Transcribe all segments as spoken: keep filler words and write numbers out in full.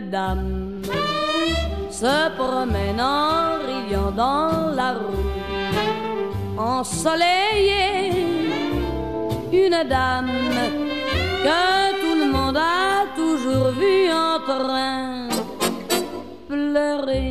dame se promène en riant dans la rue, ensoleillée, une dame que tout le monde a toujours vue en train pleurer.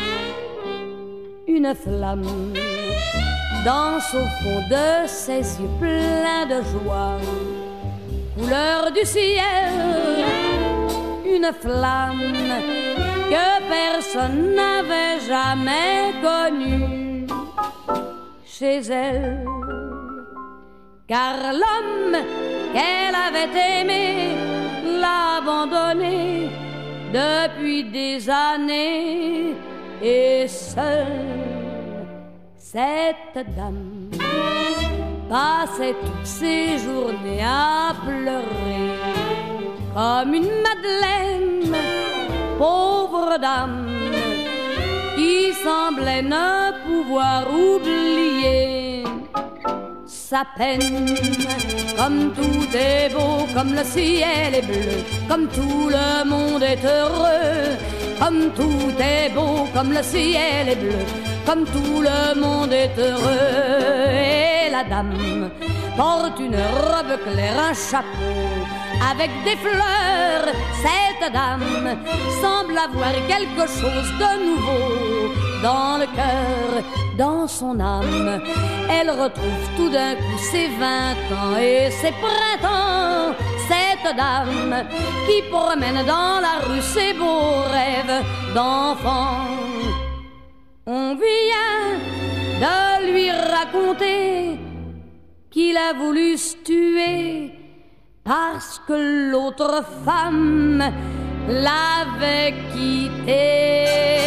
Une flamme danse au fond de ses yeux pleins de joie, couleur du ciel, une flamme que personne n'avait jamais connue chez elle. Car l'homme qu'elle avait aimé l'a abandonné depuis des années, et seule cette dame passait toutes ses journées à pleurer comme une madeleine, pauvre dame qui semblait ne pouvoir oublier sa peine. Comme tout est beau, comme le ciel est bleu, comme tout le monde est heureux, comme tout est beau, comme le ciel est bleu, comme tout le monde est heureux. Et la dame porte une robe claire, un chapeau avec des fleurs. Cette dame semble avoir quelque chose de nouveau dans le cœur, dans son âme. Elle retrouve tout d'un coup ses vingt ans et ses printemps. Cette dame qui promène dans la rue ses beaux rêves d'enfant. On vient de lui raconter qu'il a voulu se tuer parce que l'autre femme l'avait quitté.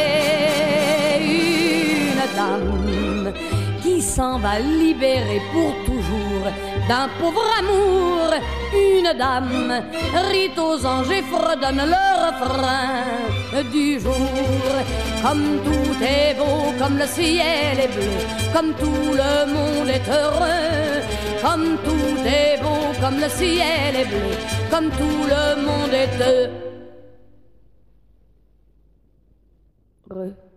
Une dame qui s'en va libérer pour toujours d'un pauvre amour. Une dame rit aux anges et fredonne le refrain du jour. Comme tout est beau, comme le ciel est bleu, comme tout le monde est heureux. Comme tout est beau, comme le ciel est bleu, comme tout le monde est heureux.